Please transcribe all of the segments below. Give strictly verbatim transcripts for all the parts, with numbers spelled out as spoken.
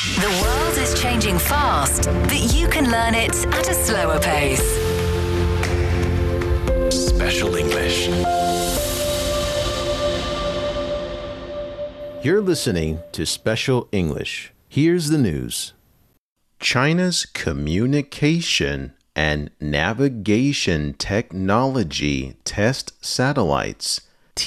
The world is changing fast, but you can learn it at a slower pace. Special English. You're listening to Special English. Here's the news. China's communication and navigation technology test satellites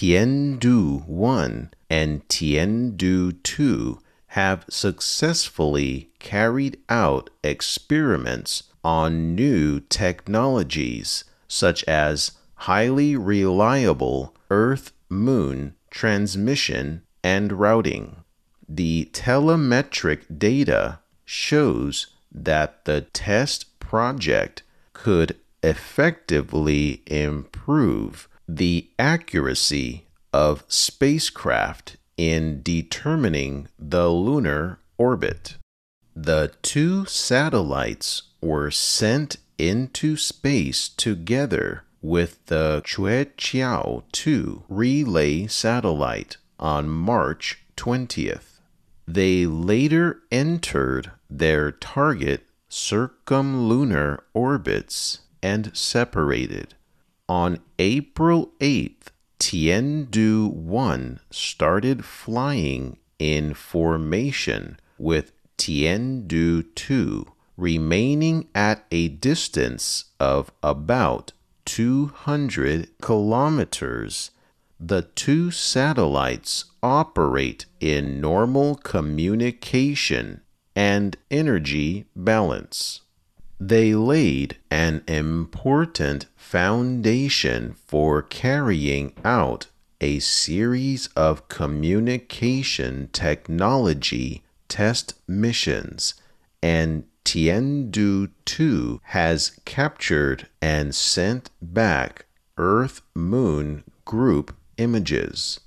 Tiandu one and Tiandu two have successfully carried out experiments on new technologies such as highly reliable Earth-Moon transmission and routing. The telemetric data shows that the test project could effectively improve the accuracy of spacecraft in determining the lunar orbit. The two satellites were sent into space together with the Queqiao two relay satellite on March twentieth. They later entered their target circumlunar orbits and separated. On April eighth, Tiandu one started flying in formation with Tiandu two remaining at a distance of about two hundred kilometers. The two satellites operate in normal communication and energy balance. They laid an important foundation for carrying out a series of communication technology test missions, and Tiandu two has captured and sent back Earth-Moon group images.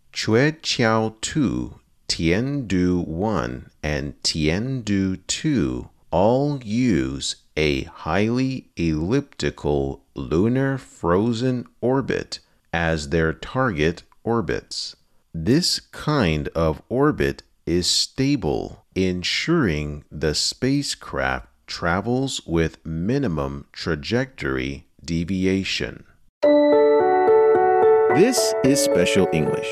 Queqiao two, Tiandu one, and Tiandu two all use a highly elliptical lunar frozen orbit as their target orbits. This kind of orbit is stable, ensuring the spacecraft travels with minimum trajectory deviation. This is Special English.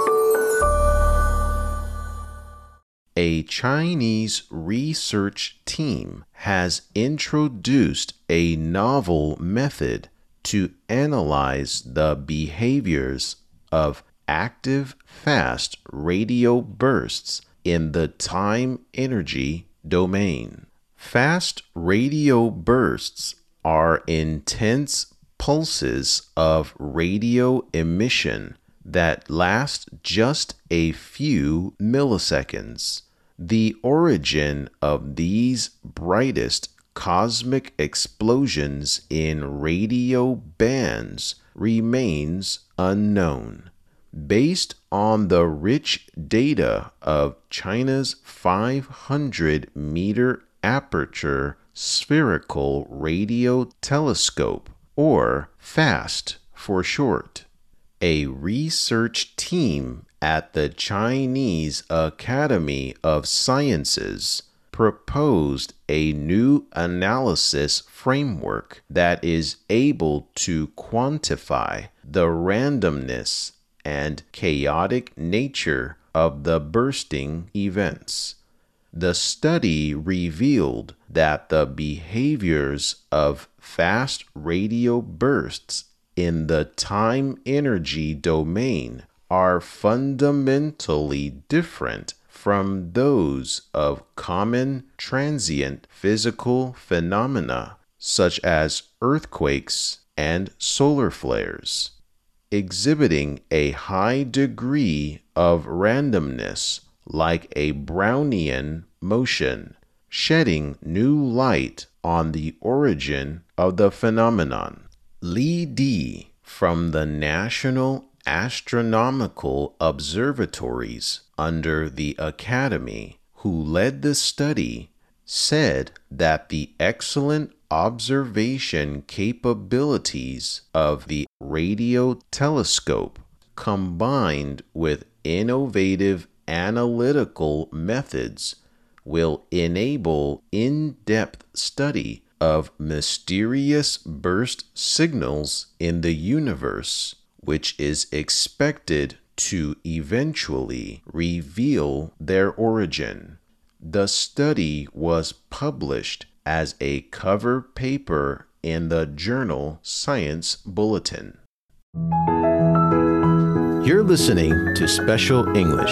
A Chinese research team has introduced a novel method to analyze the behaviors of active fast radio bursts in the time-energy domain. Fast radio bursts are intense pulses of radio emission that last just a few milliseconds. The origin of these brightest cosmic explosions in radio bands remains unknown. Based on the rich data of China's five hundred meter aperture spherical radio telescope, or FAST for short, a research team at the Chinese Academy of Sciences proposed a new analysis framework that is able to quantify the randomness and chaotic nature of the bursting events. The study revealed that the behaviors of fast radio bursts in the time-energy domain are fundamentally different from those of common transient physical phenomena such as earthquakes and solar flares, exhibiting a high degree of randomness like a Brownian motion, shedding new light on the origin of the phenomenon. Li Di from the National Astronomical Observatories under the Academy, who led the study, said that the excellent observation capabilities of the radio telescope, combined with innovative analytical methods, will enable in-depth study of mysterious burst signals in the universe, which is expected to eventually reveal their origin. The study was published as a cover paper in the journal Science Bulletin. You're listening to Special English.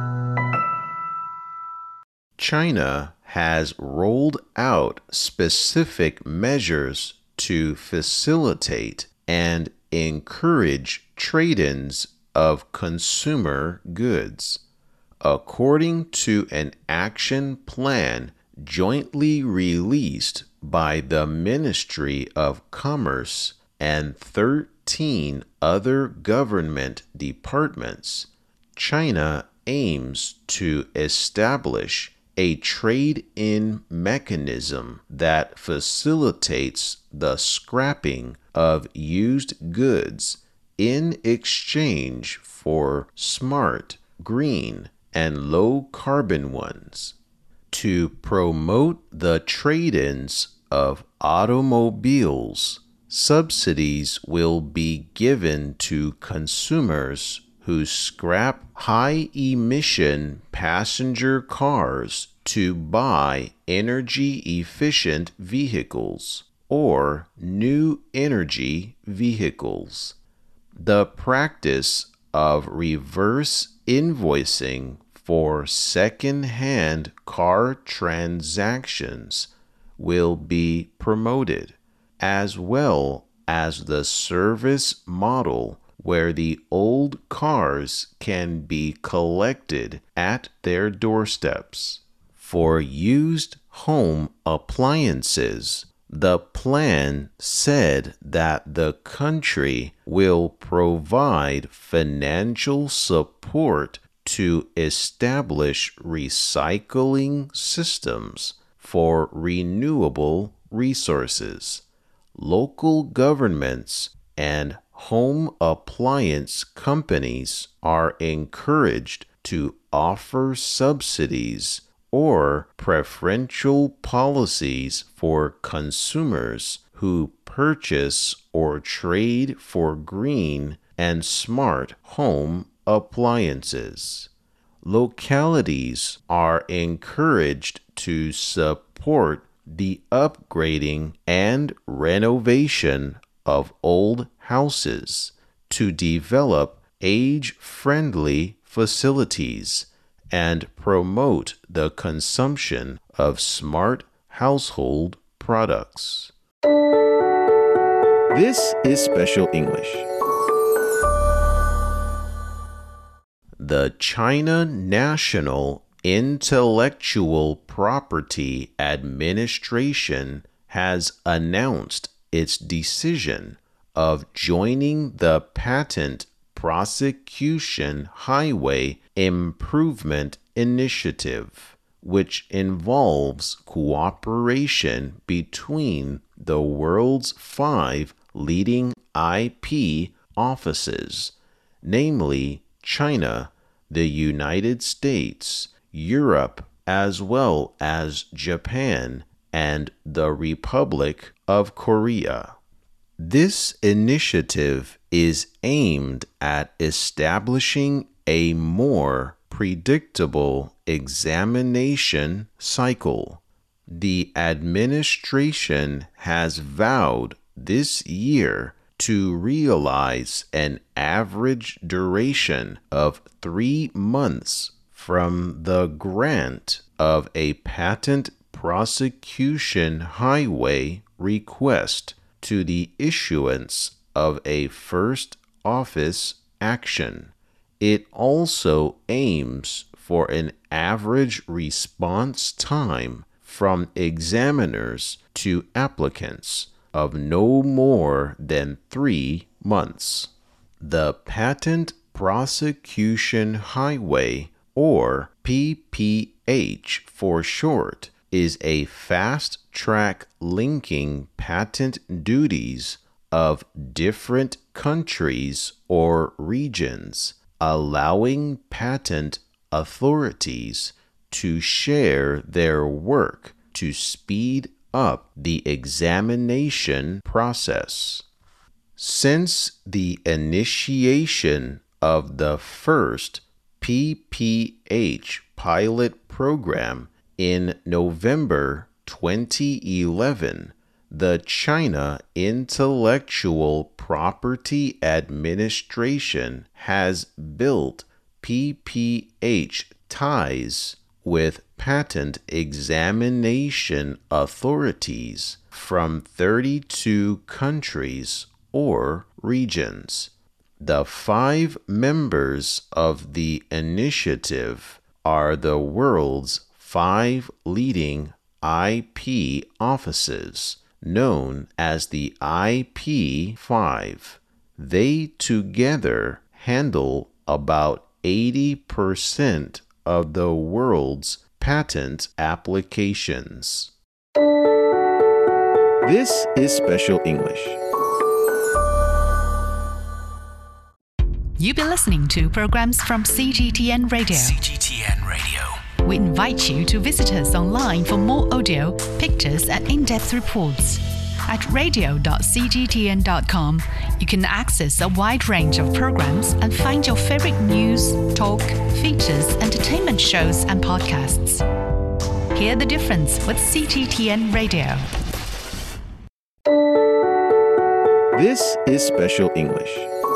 China has rolled out specific measures to facilitate and encourage trade-ins of consumer goods. According to an action plan jointly released by the Ministry of Commerce and thirteen other government departments, China aims to establish a trade-in mechanism that facilitates the scrapping of used goods in exchange for smart, green, and low-carbon ones. To promote the trade-ins of automobiles, subsidies will be given to consumers who scrap high-emission passenger cars to buy energy-efficient vehicles or new energy vehicles. The practice of reverse invoicing for second-hand car transactions will be promoted, as well as the service model where the old cars can be collected at their doorsteps. For used home appliances, the plan said that the country will provide financial support to establish recycling systems for renewable resources. Local governments and home appliance companies are encouraged to offer subsidies or preferential policies for consumers who purchase or trade for green and smart home appliances. Localities are encouraged to support the upgrading and renovation of old houses, to develop age-friendly facilities, and promote the consumption of smart household products. This is Special English. The China National Intellectual Property Administration has announced its decision of joining the Patent Prosecution Highway Improvement Initiative, which involves cooperation between the world's five leading I P offices, namely China, the United States, Europe, as well as Japan, and the Republic of Korea. This initiative is aimed at establishing a more predictable examination cycle. The administration has vowed this year to realize an average duration of three months from the grant of a patent prosecution highway request to the issuance of a first office action. It also aims for an average response time from examiners to applicants of no more than three months. The Patent Prosecution Highway, or P P H for short, is a fast-track linking patent duties of different countries or regions, allowing patent authorities to share their work to speed up the examination process. Since the initiation of the first P P H pilot program in November twenty eleven, the China Intellectual Property Administration has built P P H ties with patent examination authorities from thirty-two countries or regions. The five members of the initiative are the world's five leading I P offices, known as the I P five. They together handle about eighty percent of the world's patent applications. This is Special English. You've been listening to programs from C G T N Radio. C G T N Radio. We invite you to visit us online for more audio, pictures, and in-depth reports. At radio dot c g t n dot com, you can access a wide range of programs and find your favorite news, talk, features, entertainment shows, and podcasts. Hear the difference with C G T N Radio. This is Special English.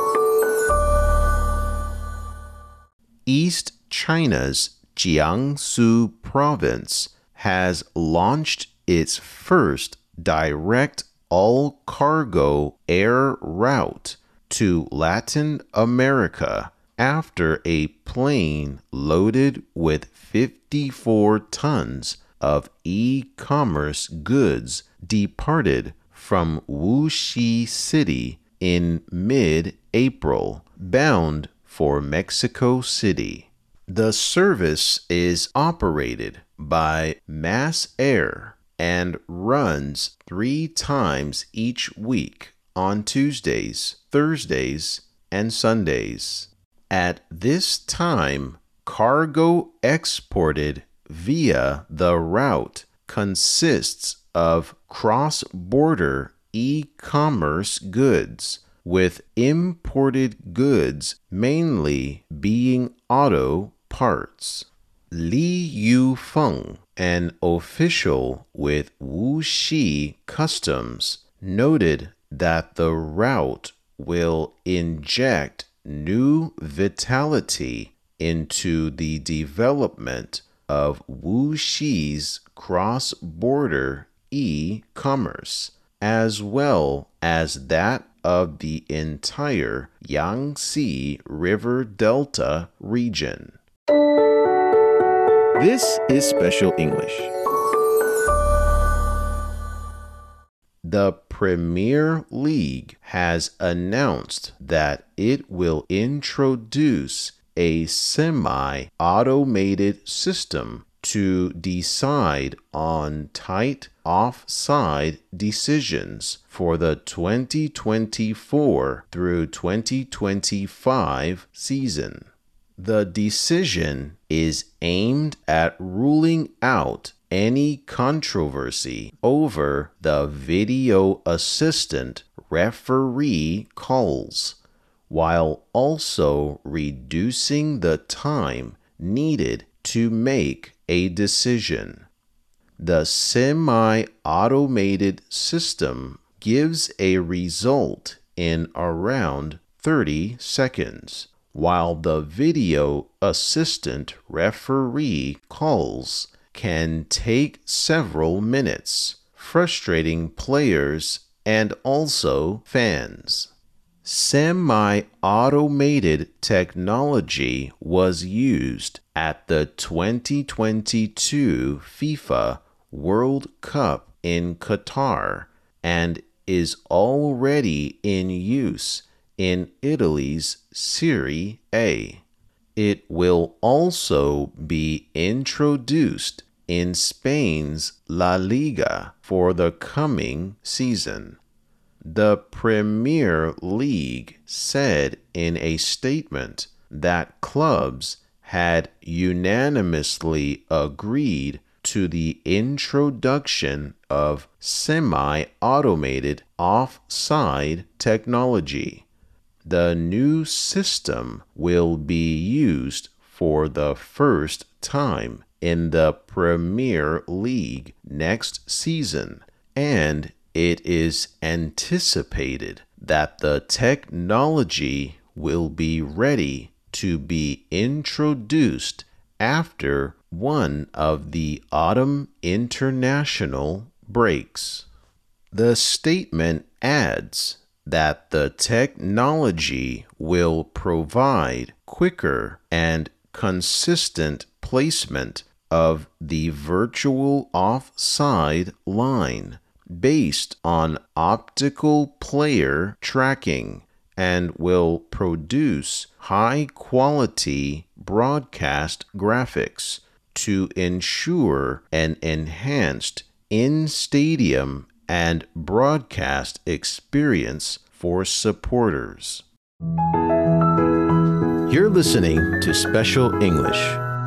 East China's Jiangsu province has launched its first direct all-cargo air route to Latin America after a plane loaded with fifty-four tons of e-commerce goods departed from Wuxi City in mid-April, bound for Mexico City. The service is operated by MassAir and runs three times each week on Tuesdays, Thursdays, and Sundays. At this time, cargo exported via the route consists of cross-border e-commerce goods, with imported goods mainly being auto parts. Li Yufeng, an official with Wuxi Customs, noted that the route will inject new vitality into the development of Wuxi's cross-border e-commerce, as well as that of the entire Yangtze River Delta region. This is Special English. The Premier League has announced that it will introduce a semi-automated system to decide on tight offside decisions for the twenty twenty-four through twenty twenty-five season. The decision is aimed at ruling out any controversy over the video assistant referee calls, while also reducing the time needed to make a decision. The semi-automated system gives a result in around thirty seconds, while the video assistant referee calls can take several minutes, frustrating players and also fans. Semi-automated technology was used at the twenty twenty-two FIFA World Cup in Qatar and is already in use in Italy's Serie A. It will also be introduced in Spain's La Liga for the coming season. The Premier League said in a statement that clubs had unanimously agreed to the introduction of semi-automated offside technology. The new system will be used for the first time in the Premier League next season, and it is anticipated that the technology will be ready to be introduced after one of the autumn international breaks. The statement adds that the technology will provide quicker and consistent placement of the virtual offside line based on optical player tracking and will produce high-quality broadcast graphics to ensure an enhanced in-stadium and broadcast experience for supporters. You're listening to Special English.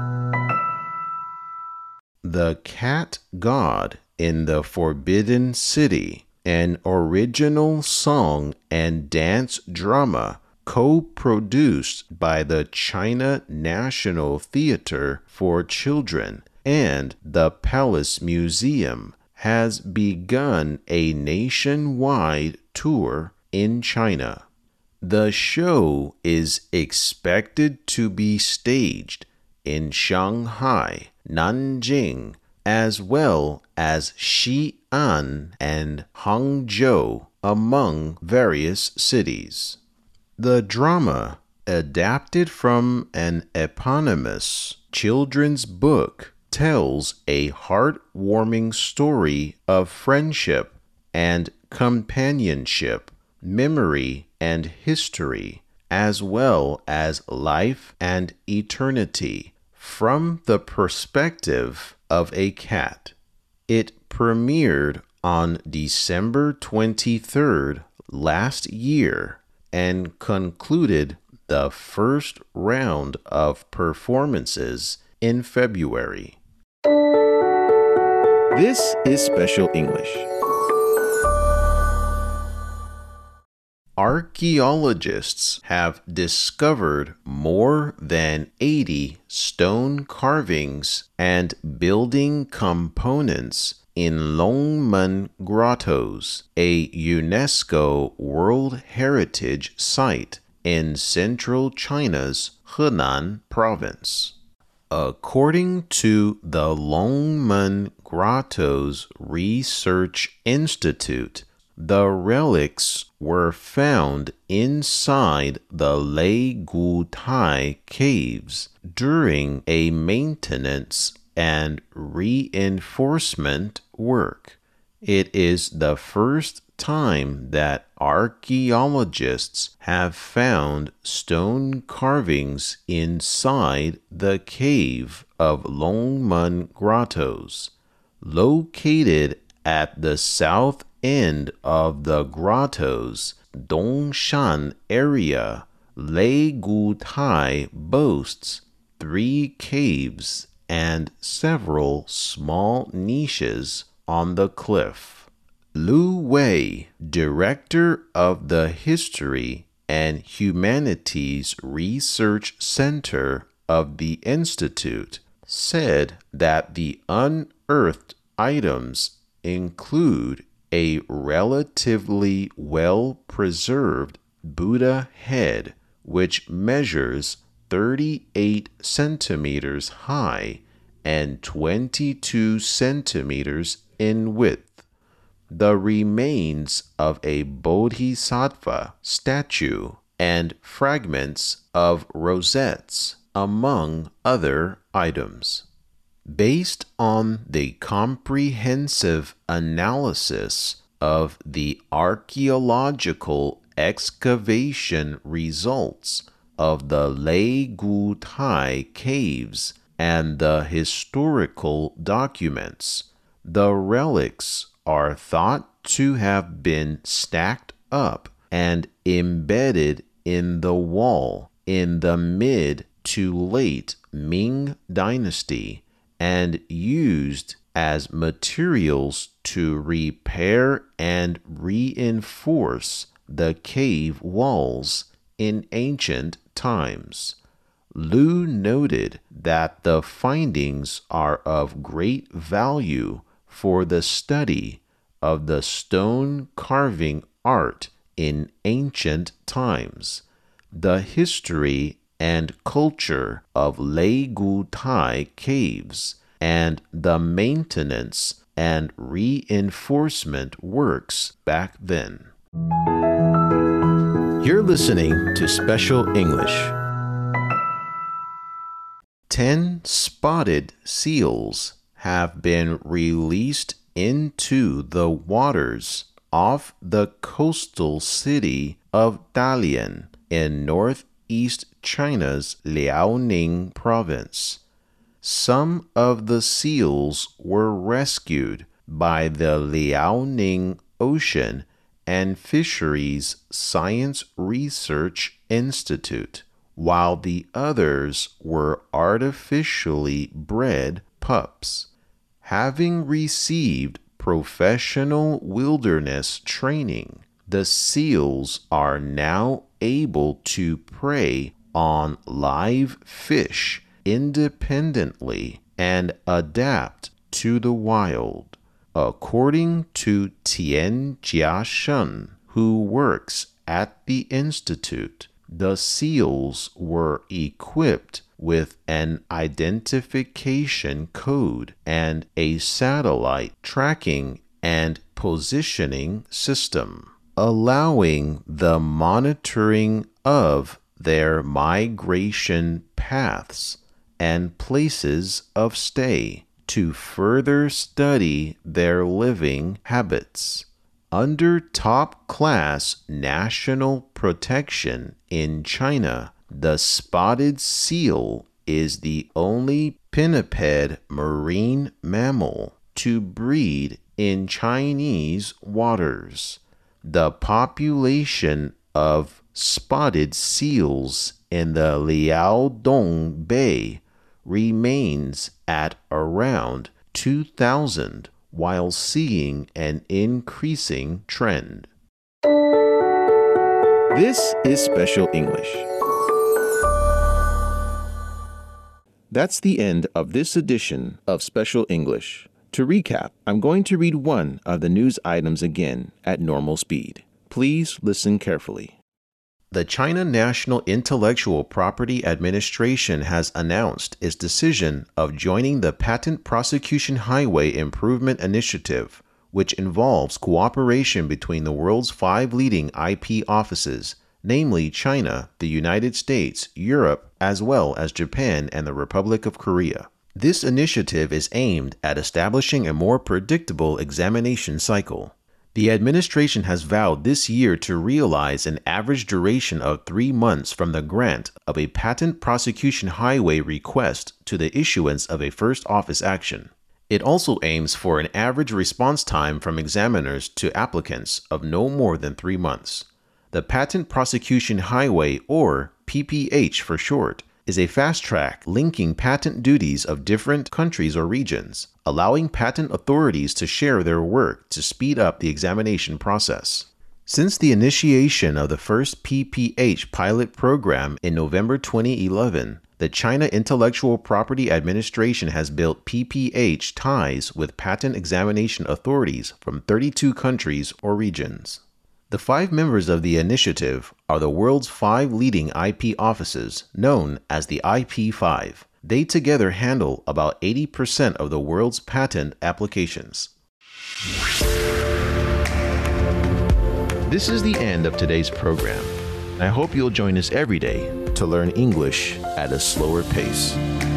The Cat God in the Forbidden City, an original song and dance drama co-produced by the China National Theatre for Children and the Palace Museum, has begun a nationwide tour in China. The show is expected to be staged in Shanghai, Nanjing, as well as Xi'an and Hangzhou, among various cities. The drama, adapted from an eponymous children's book, tells a heartwarming story of friendship and companionship, memory and history, as well as life and eternity, from the perspective of a cat. It premiered on December twenty-third last year and concluded the first round of performances in February. This is Special English. Archaeologists have discovered more than eighty stone carvings and building components in Longmen Grottoes, a UNESCO World Heritage Site in central China's Henan province. According to the Longmen Grottoes Research Institute, the relics were found inside the Lei Gu Tai caves during a maintenance and reinforcement work. It is the first time that archaeologists have found stone carvings inside the cave of Longmen Grottoes. Located at the south end of the grotto's Dongshan area, Lei Gu Tai boasts three caves and several small niches on the cliff. Lu Wei, director of the History and Humanities Research Center of the Institute, said that the unearthed items include a relatively well-preserved Buddha head, which measures thirty-eight centimeters high and twenty-two centimeters in width. The remains of a bodhisattva statue and fragments of rosettes, among other items. Based on the comprehensive analysis of the archaeological excavation results of the Lei Gu Tai caves and the historical documents, the relics are thought to have been stacked up and embedded in the wall in the mid to late Ming Dynasty and used as materials to repair and reinforce the cave walls in ancient times. Liu noted that the findings are of great value for the study of the stone carving art in ancient times, the history and culture of Leigu Tai caves, and the maintenance and reinforcement works back then. You're listening to Special English. Ten spotted seals have been released into the waters off the coastal city of Dalian in northeast China's Liaoning province. Some of the seals were rescued by the Liaoning Ocean and Fisheries Science Research Institute, while the others were artificially bred pups. Having received professional wilderness training, the seals are now able to prey on live fish independently and adapt to the wild. According to Tian Jiasheng, who works at the institute, the seals were equipped with an identification code and a satellite tracking and positioning system, allowing the monitoring of their migration paths and places of stay to further study their living habits. Under top-class national protection in China, the spotted seal is the only pinniped marine mammal to breed in Chinese waters. The population of spotted seals in the Liaodong Bay remains at around two thousand, while seeing an increasing trend. This is Special English. That's the end of this edition of Special English. To recap, I'm going to read one of the news items again at normal speed. Please listen carefully. The China National Intellectual Property Administration has announced its decision of joining the Patent Prosecution Highway Improvement Initiative, which involves cooperation between the world's five leading I P offices, namely China, the United States, Europe, as well as Japan and the Republic of Korea. This initiative is aimed at establishing a more predictable examination cycle. The administration has vowed this year to realize an average duration of three months from the grant of a patent prosecution highway request to the issuance of a first office action. It also aims for an average response time from examiners to applicants of no more than three months. The Patent Prosecution Highway, or P P H for short, is a fast track linking patent duties of different countries or regions, allowing patent authorities to share their work to speed up the examination process. Since the initiation of the first P P H pilot program in November twenty eleven, the China Intellectual Property Administration has built P P H ties with patent examination authorities from thirty-two countries or regions. The five members of the initiative are the world's five leading I P offices, known as the I P five. They together handle about eighty percent of the world's patent applications. This is the end of today's program. I hope you'll join us every day to learn English at a slower pace.